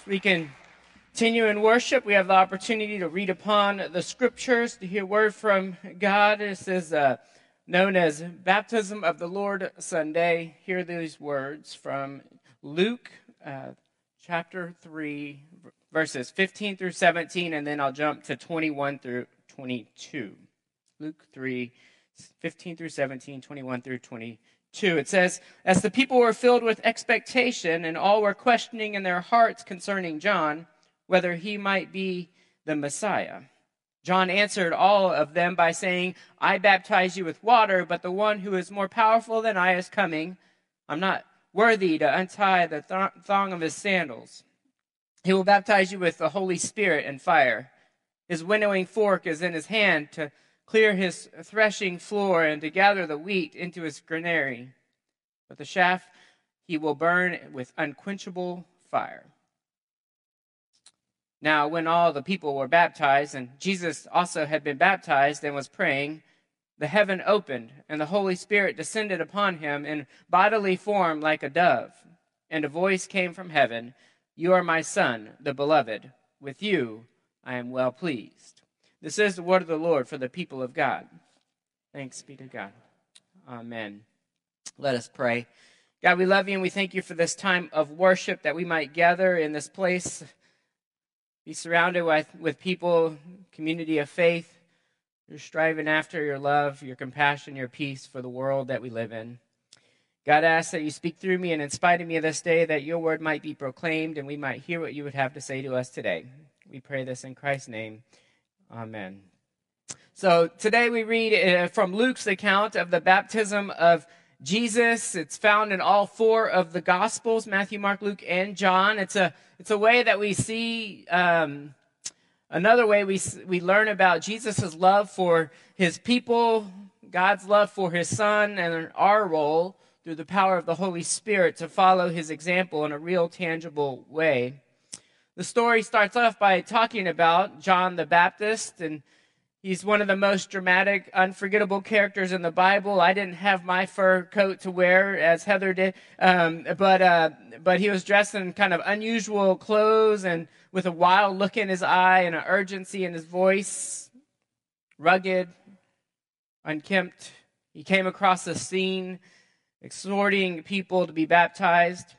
We continue in worship. We have the opportunity to read upon the scriptures, to hear word from God. This is known as Baptism of the Lord Sunday. Hear these words from Luke chapter 3, verses 15 through 17, and then I'll jump to 21 through 22. Luke 3, 15 through 17, 21 through 22. It says, "As the people were filled with expectation, and all were questioning in their hearts concerning John, whether he might be the Messiah, John answered all of them by saying, 'I baptize you with water, but the one who is more powerful than I is coming. I'm not worthy to untie the thong of his sandals. He will baptize you with the Holy Spirit and fire. His winnowing fork is in his hand to clear his threshing floor and to gather the wheat into his granary. But the chaff he will burn with unquenchable fire.' Now, when all the people were baptized, and Jesus also had been baptized and was praying, the heaven opened, and the Holy Spirit descended upon him in bodily form like a dove. And a voice came from heaven, 'You are my Son, the beloved. With you I am well pleased.'" This is the word of the Lord for the people of God. Thanks be to God. Amen. Let us pray. God, we love you and we thank you for this time of worship that we might gather in this place, be surrounded with people, community of faith. You're striving after your love, your compassion, your peace for the world that we live in. God, I ask that you speak through me and in spite of me this day, that your word might be proclaimed and we might hear what you would have to say to us today. We pray this in Christ's name. Amen. So today we read from Luke's account of the baptism of Jesus. It's found in all four of the Gospels, Matthew, Mark, Luke, and John. It's a way that we see, another way we learn about Jesus' love for his people, God's love for his Son, and our role through the power of the Holy Spirit to follow his example in a real, tangible way. The story starts off by talking about John the Baptist, and he's one of the most dramatic, unforgettable characters in the Bible. I didn't have my fur coat to wear, as Heather did, but he was dressed in kind of unusual clothes and with a wild look in his eye and an urgency in his voice, rugged, unkempt. He came across the scene exhorting people to be baptized.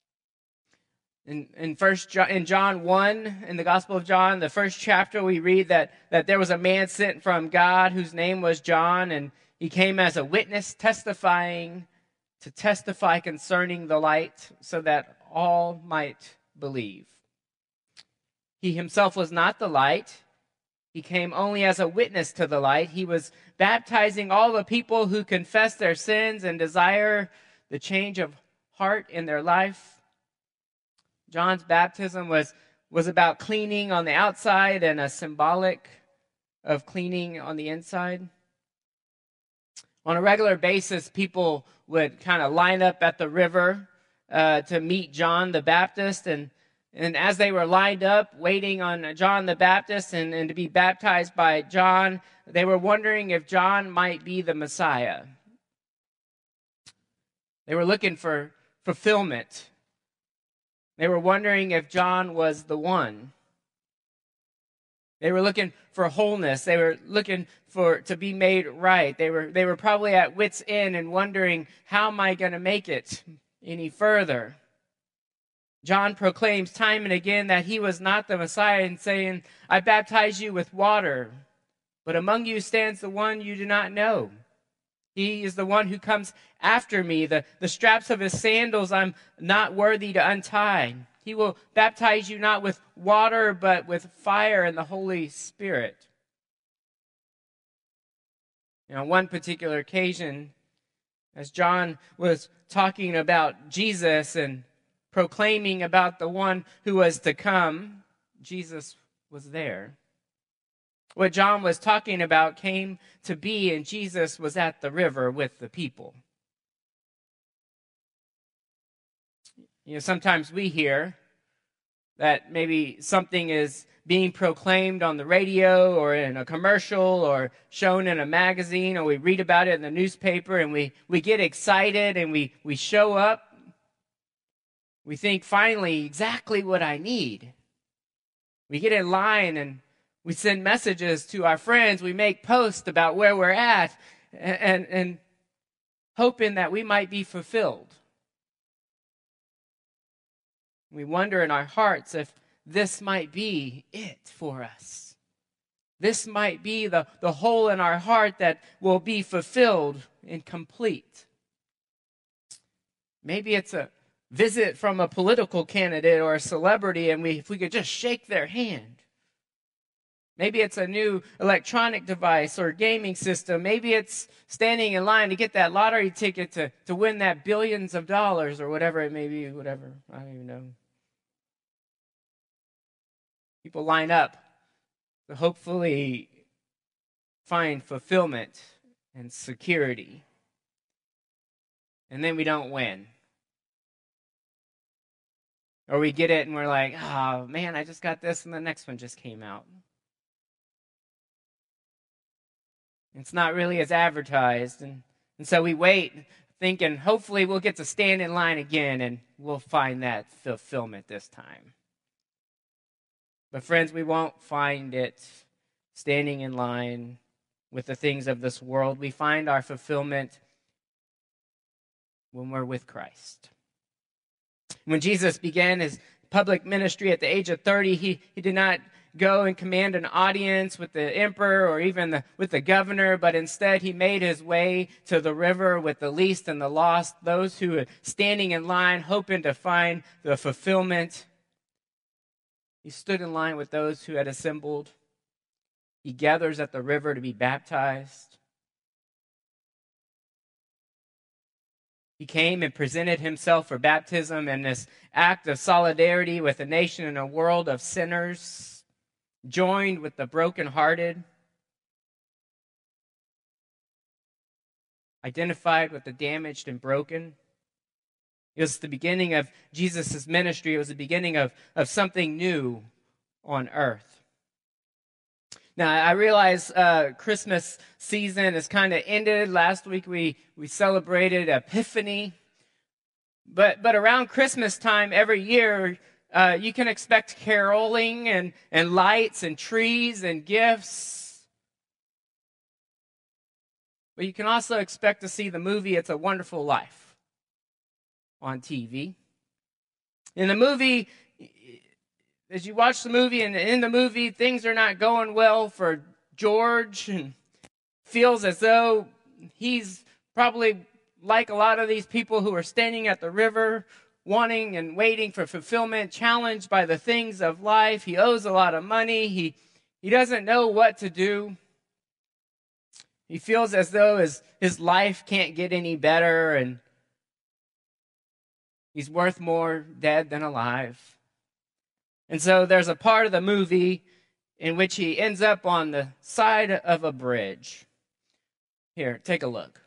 In John 1, in the Gospel of John, the first chapter, we read that there was a man sent from God whose name was John, and he came as a witness testify concerning the light, so that all might believe. He himself was not the light. He came only as a witness to the light. He was baptizing all the people who confess their sins and desire the change of heart in their life. John's baptism was about cleaning on the outside and a symbolic of cleaning on the inside. On a regular basis, people would kind of line up at the river to meet John the Baptist. And as they were lined up, waiting on John the Baptist and to be baptized by John, they were wondering if John might be the Messiah. They were looking for fulfillment. They were wondering if John was the one. They were looking for wholeness. They were looking to be made right. They were probably at wit's end and wondering, how am I going to make it any further? John proclaims time and again that he was not the Messiah and saying, "I baptize you with water, but among you stands the one you do not know. He is the one who comes after me. The straps of his sandals I'm not worthy to untie. He will baptize you not with water, but with fire and the Holy Spirit." On one particular occasion, as John was talking about Jesus and proclaiming about the one who was to come, Jesus was there. What John was talking about came to be, and Jesus was at the river with the people. Sometimes we hear that maybe something is being proclaimed on the radio or in a commercial or shown in a magazine, or we read about it in the newspaper, and we get excited and we show up. We think, finally, exactly what I need. We get in line and we send messages to our friends. We make posts about where we're at and hoping that we might be fulfilled. We wonder in our hearts if this might be it for us. This might be the hole in our heart that will be fulfilled and complete. Maybe it's a visit from a political candidate or a celebrity, and if we could just shake their hand. Maybe it's a new electronic device or gaming system. Maybe it's standing in line to get that lottery ticket to win that billions of dollars or whatever it may be, whatever. I don't even know. People line up to hopefully find fulfillment and security. And then we don't win. Or we get it and we're like, oh man, I just got this and the next one just came out. It's not really as advertised. And so we wait thinking hopefully we'll get to stand in line again and we'll find that fulfillment this time. But friends, we won't find it standing in line with the things of this world. We find our fulfillment when we're with Christ. When Jesus began his public ministry at the age of 30, he did not go and command an audience with the emperor or even with the governor, but instead he made his way to the river with the least and the lost, those who were standing in line hoping to find the fulfillment. He stood in line with those who had assembled. He gathers at the river to be baptized. He came and presented himself for baptism in this act of solidarity with a nation and a world of sinners, joined with the brokenhearted, identified with the damaged and broken. It was the beginning of Jesus' ministry. It was the beginning of something new on earth. Now, I realize Christmas season is kind of ended. Last week we celebrated Epiphany. But around Christmas time every year, you can expect caroling and lights and trees and gifts. But you can also expect to see the movie It's a Wonderful Life on TV. In the movie, as you watch the movie, and in the movie, things are not going well for George, and feels as though he's probably like a lot of these people who are standing at the river, wanting and waiting for fulfillment, challenged by the things of life. He owes a lot of money. He doesn't know what to do. He feels as though his life can't get any better, and he's worth more dead than alive. And so there's a part of the movie in which he ends up on the side of a bridge. Here, take a look.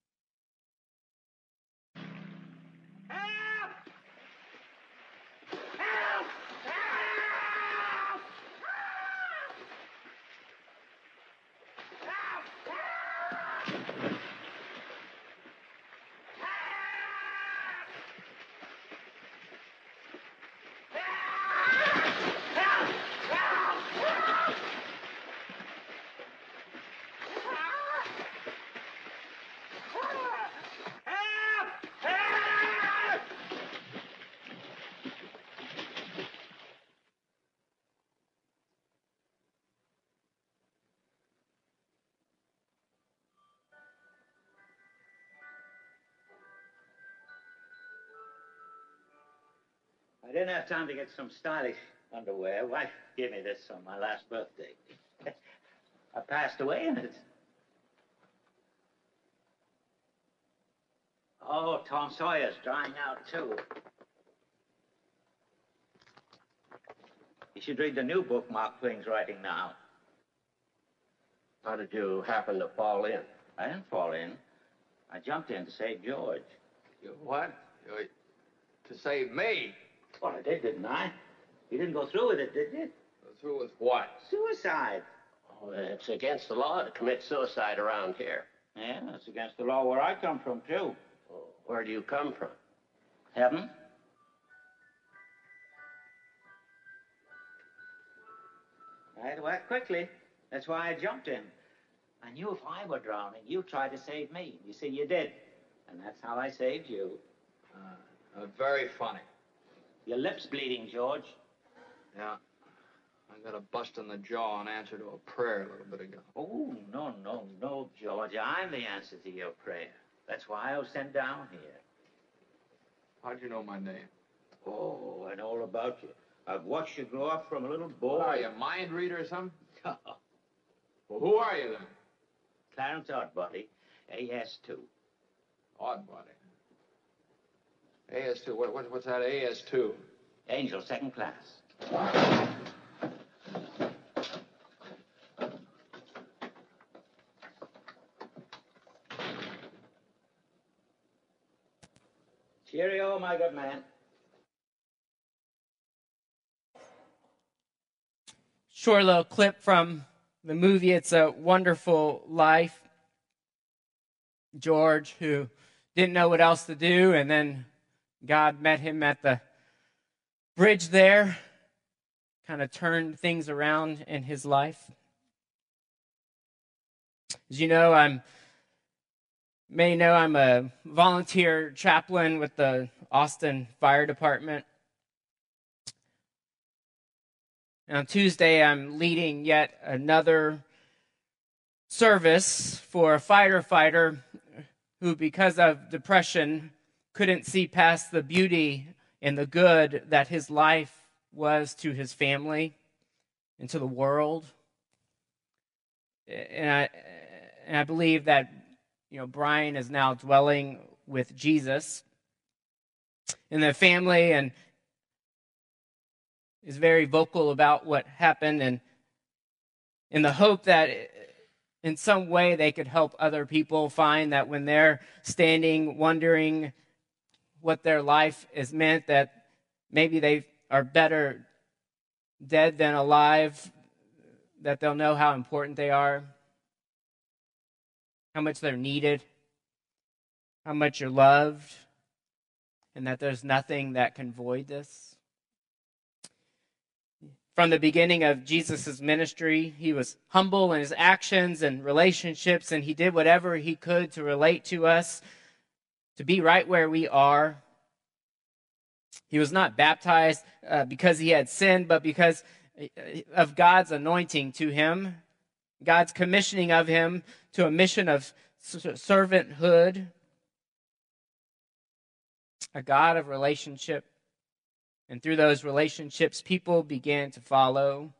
I didn't have time to get some stylish underwear. Wife gave me this on my last birthday. I passed away in it. Oh, Tom Sawyer's drying out, too. You should read the new book Mark Twain's writing now. How did you happen to fall in? I didn't fall in. I jumped in to save George. You what? To save me? Well, I did, didn't I? You didn't go through with it, did you? Go through with what? Suicide. Oh, it's against the law to commit suicide around here. Yeah, that's against the law where I come from, too. Oh, where do you come from? Heaven. I had to act quickly. That's why I jumped in. I knew if I were drowning, you'd try to save me. You see, you did. And that's how I saved you. Very funny. Your lip's bleeding, George. Yeah. I got a bust in the jaw in answer to a prayer a little bit ago. Oh, no, George. I'm the answer to your prayer. That's why I was sent down here. How'd you know my name? Oh, I know all about you. I've watched you grow up from a little boy. What are you, a mind reader or something? Well, who are you then? Clarence Oddbody, AS2. Oddbody. AS2. What's that AS2? Angel, second class. Cheerio, my good man. Short little clip from the movie It's a Wonderful Life. George, who didn't know what else to do, and then God met him at the bridge there, kind of turned things around in his life. As you know, I'm a volunteer chaplain with the Austin Fire Department. And on Tuesday, I'm leading yet another service for a firefighter who, because of depression, couldn't see past the beauty and the good that his life was to his family and to the world. And I believe that, Brian is now dwelling with Jesus in the family and is very vocal about what happened, and in the hope that in some way they could help other people find that when they're standing wondering what their life is meant, that maybe they are better dead than alive, that they'll know how important they are, how much they're needed, how much you're loved, and that there's nothing that can void this. From the beginning of Jesus' ministry, he was humble in his actions and relationships, and he did whatever he could to relate to us, to be right where we are. He was not baptized because he had sinned, but because of God's anointing to him, God's commissioning of him to a mission of servanthood, a God of relationship. And through those relationships, people began to follow.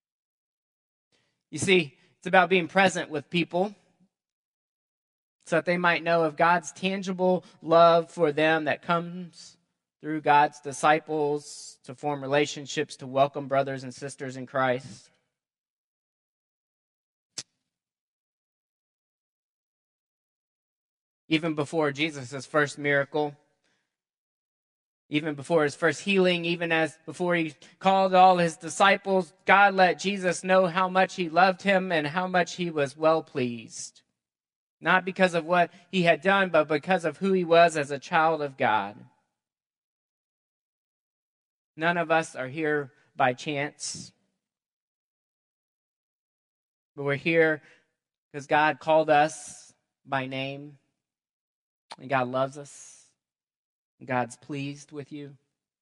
You see, it's about being present with people so that they might know of God's tangible love for them that comes through God's disciples to form relationships, to welcome brothers and sisters in Christ. Even before Jesus' first miracle, even before his first healing, before he called all his disciples, God let Jesus know how much he loved him and how much he was well pleased. Not because of what he had done, but because of who he was as a child of God. None of us are here by chance, but we're here because God called us by name, and God loves us. God's pleased with you.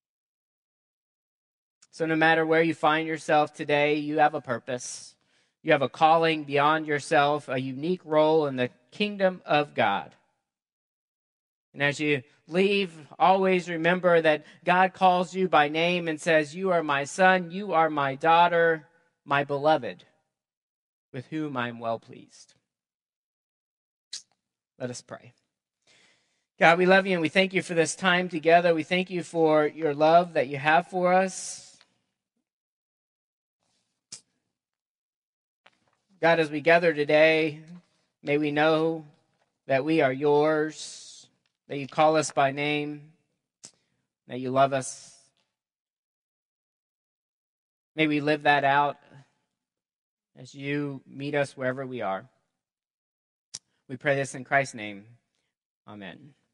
So no matter where you find yourself today, you have a purpose. You have a calling beyond yourself, a unique role in the kingdom of God. And as you leave, always remember that God calls you by name and says, "You are my son, you are my daughter, my beloved, with whom I am well pleased." Let us pray. God, we love you and we thank you for this time together. We thank you for your love that you have for us. God, as we gather today, may we know that we are yours, that you call us by name, that you love us. May we live that out as you meet us wherever we are. We pray this in Christ's name. Amen.